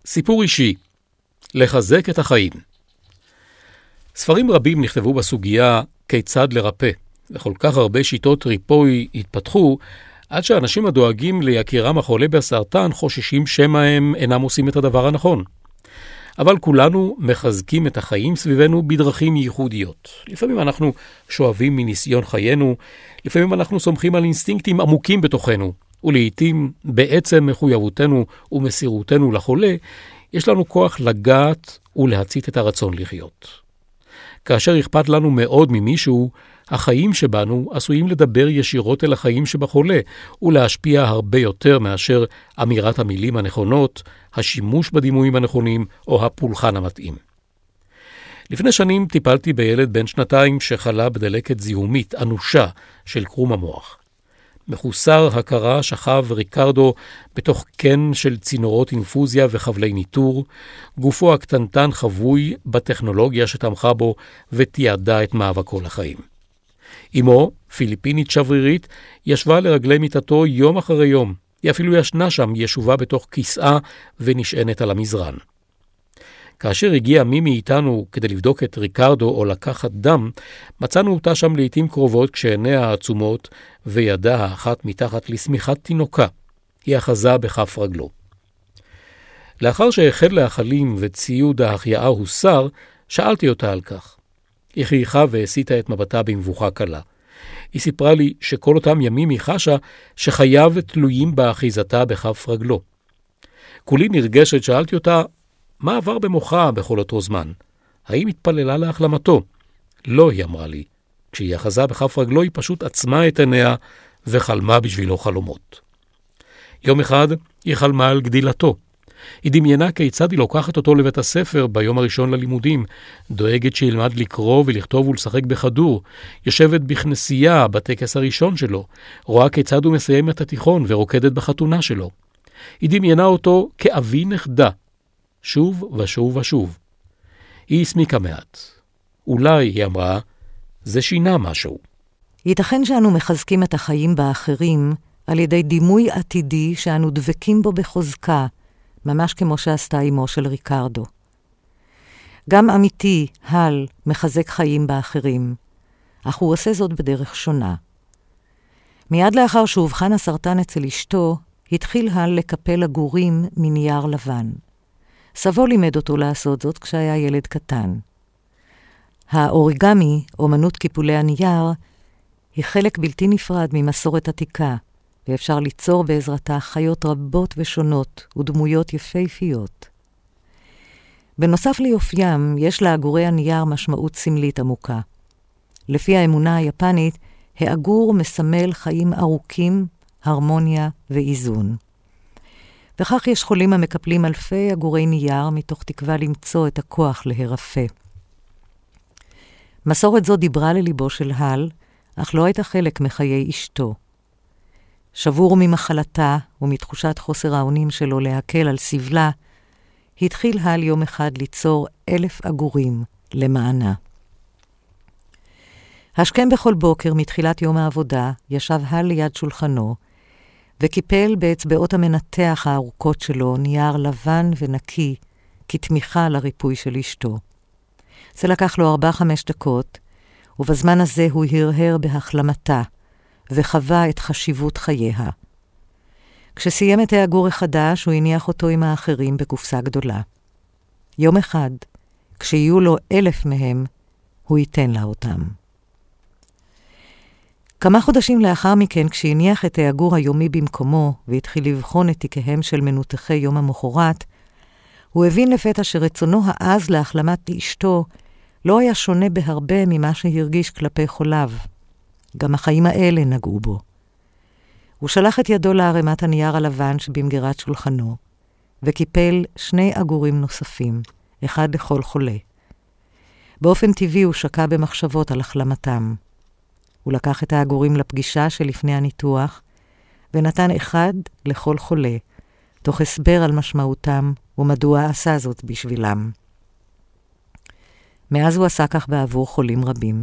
סיפור אישי, לחזק את החיים. ספרים רבים נכתבו בסוגיה כיצד לרפא, וכל כך הרבה שיטות ריפוי התפתחו, עד שאנשים הדואגים ליקירם החולה בסרטן חוששים שמא הם אינם עושים את הדבר הנכון. אבל כולנו מחזקים את החיים סביבנו בדרכים ייחודיות. לפעמים אנחנו שואבים מניסיון חיינו, לפעמים אנחנו סומכים על אינסטינקטים עמוקים בתוכנו, ולעיתים בעצם מחויבותנו ומסירותנו לחולה, יש לנו כוח לגעת ולהצית את הרצון לחיות. כאשר אכפת לנו מאוד ממישהו, החיים שבנו עשויים לדבר ישירות אל החיים שבחולה, ולהשפיע הרבה יותר מאשר אמירת המילים הנכונות, השימוש בדימויים הנכונים או הפולחן המתאים. לפני שנים טיפלתי בילד בן 2 שחלה בדלקת זיהומית אנושה של קרום המוח. מחוסר הכרה שכב ריקרדו בתוך קן של צינורות אינפוזיה וחבלי ניטור, גופו הקטנטן חבוי בטכנולוגיה שתמכה בו ותיעדה את מאבקו לחיים. אמו, פיליפינית שברירית, ישבה לרגלי מיטתו יום אחרי יום. היא אפילו ישנה שם ישובה בתוך כיסאה ונשענת על המזרן. כאשר הגיע מי מאיתנו כדי לבדוק את ריקרדו או לקחת דם, מצאנו אותה שם לעתים קרובות כשעיניה העצומות וידה האחת מתחת לשמיכת תינוקה. היא אחזה בכף רגלו. לאחר שהחל להחלים וציוד ההחייאה הוסר, שאלתי אותה על כך. היא חייכה והסיטה את מבטה במבוכה קלה. היא סיפרה לי שכל אותם ימים היא חשה שחייו תלויים באחיזתה בכף רגלו. כולי נרגשת שאלתי אותה, מה עבר במוחה בכל אותו זמן? האם התפללה להחלמתו? לא, היא אמרה לי. כשהיא אחזה בכף רגלו היא פשוט עצמה את עיניה וחלמה בשבילו חלומות. יום אחד היא חלמה על גדילתו. היא דמיינה כיצד היא לוקחת אותו לבית הספר ביום הראשון ללימודים, דואגת שילמד לקרוא ולכתוב ולשחק בכדור, יושבת בכנסייה בטקס הראשון שלו, רואה כיצד הוא מסיים את התיכון ורוקדת בחתונה שלו. היא דמיינה אותו כאבי נכדה, שוב ושוב ושוב. היא הסמיקה מעט. אולי, היא אמרה, זה שינה משהו. ייתכן שאנו מחזקים את החיים באחרים על ידי דימוי עתידי שאנו דבקים בו בחוזקה, ממש כמו שעשתה אמו של ריקרדו. גם אמיתי, הל, מחזק חיים באחרים, אך הוא עושה זאת בדרך שונה. מיד לאחר שהובחן הסרטן אצל אשתו, התחיל הל לקפל עגורים מנייר לבן. סבו לימד אותו לעשות זאת כשהיה ילד קטן. האוריגמי, אומנות קיפולי הנייר, היא חלק בלתי נפרד ממסורת עתיקה, ואפשר ליצור בעזרתה חיות רבות ושונות ודמויות יפהפיות. בנוסף ליופיים, יש לעגורי הנייר משמעות סמלית עמוקה. לפי האמונה היפנית, העגור מסמל חיים ארוכים, הרמוניה ואיזון. וכך יש חולים המקפלים אלפי עגורי נייר מתוך תקווה למצוא את הכוח להירפא. מסורת זו דיברה לליבו של הל, אך לא הייתה חלק מחיי אשתו. שבור ממחלתה ומתחושת חוסר האונים שלו להקל על סבלה, התחיל הל יום אחד ליצור 1,000 עגורים למענה. השכם בכל בוקר מתחילת יום העבודה ישב הל ליד שולחנו, וקיפל באצבעות המנתח הארוכות שלו נייר לבן ונקי, כתמיכה לריפוי של אשתו. זה לקח לו 4-5 דקות, ובזמן הזה הוא הרהר בהחלמתה, וחווה את חשיבות חייה. כשסיים את העגור החדש, הוא הניח אותו עם האחרים בקופסה גדולה. יום אחד, כשיהיו לו 1,000 מהם, הוא ייתן לה אותם. כמה חודשים לאחר מכן, כשהניח את העגור היומי במקומו, והתחיל לבחון את תיקיהם של מנותחי יום המחרת, הוא הבין לפתע שרצונו העז להחלמת אשתו לא היה שונה בהרבה ממה שהרגיש כלפי חוליו. גם החיים האלה נגעו בו. הוא שלח את ידו לערימת הנייר הלבן שבמגירת שולחנו, וקיפל 2 עגורים נוספים, אחד לכל חולה. באופן טבעי הוא שקע במחשבות על החלמתם. הוא לקח את העגורים לפגישה שלפני הניתוח, ונתן אחד לכל חולה, תוך הסבר על משמעותם ומדוע עשה זאת בשבילם. מאז הוא עשה כך בעבור חולים רבים.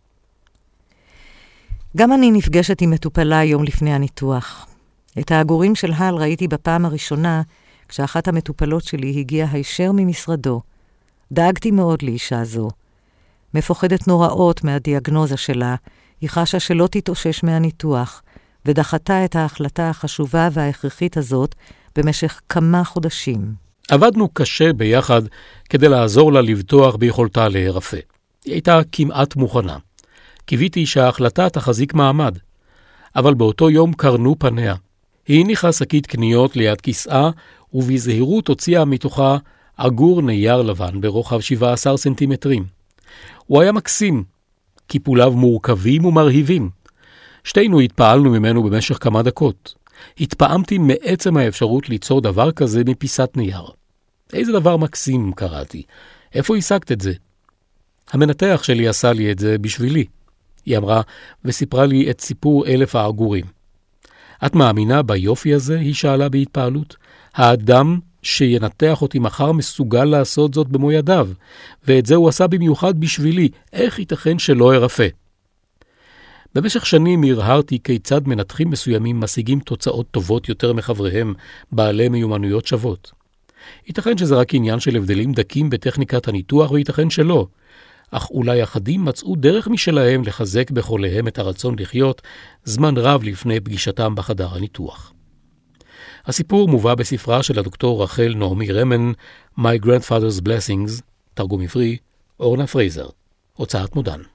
גם אני נפגשת עם מטופלה יום לפני הניתוח. את העגורים של הל ראיתי בפעם הראשונה כשאחת המטופלות שלי הגיעה הישר ממשרדו. דאגתי מאוד לאישה זו. מפוחדת נוראות מהדיאגנוזה שלה, היא חשה שלא תתאושש מהניתוח, ודחתה את ההחלטה החשובה וההכרחית הזאת במשך כמה חודשים. עבדנו קשה ביחד כדי לעזור לה לבטוח ביכולתה להירפא. היא הייתה כמעט מוכנה. קיוויתי שההחלטה תחזיק מעמד. אבל באותו יום קרנו פניה. היא הניחה שקית קניות ליד כיסאה, ובזהירות הוציאה מתוכה עגור נייר לבן ברוחב 17 סנטימטרים. הוא היה מקסים, קיפוליו מורכבים ומרהיבים. שתינו התפעלנו ממנו במשך כמה דקות. התפעמתי מעצם האפשרות ליצור דבר כזה מפיסת נייר. איזה דבר מקסים, קראתי. איפה השגת את זה? המנתח שלי עשה לי את זה בשבילי, היא אמרה, וסיפרה לי את סיפור 1000 העגורים. את מאמינה ביופי הזה? היא שאלה בהתפעלות. האדם שינתח אותי מחר מסוגל לעשות זאת במו ידיו, ואת זה הוא עשה במיוחד בשבילי. איך ייתכן שלא ירפא? במשך שנים הרהרתי כיצד מנתחים מסוימים משיגים תוצאות טובות יותר מחבריהם בעלי מיומנויות שוות. ייתכן שזה רק עניין של הבדלים דקים בטכניקת הניתוח, וייתכן שלא. אך אולי אחדים מצאו דרך משלהם לחזק בחוליהם את הרצון לחיות זמן רב לפני פגישתם בחדר הניתוח. הסיפור מובא בספרה של הדוקטור רחל נעמי רמן, My Grandfather's Blessings, תרגום עברי, אורנה פרייזר, הוצאת מודן.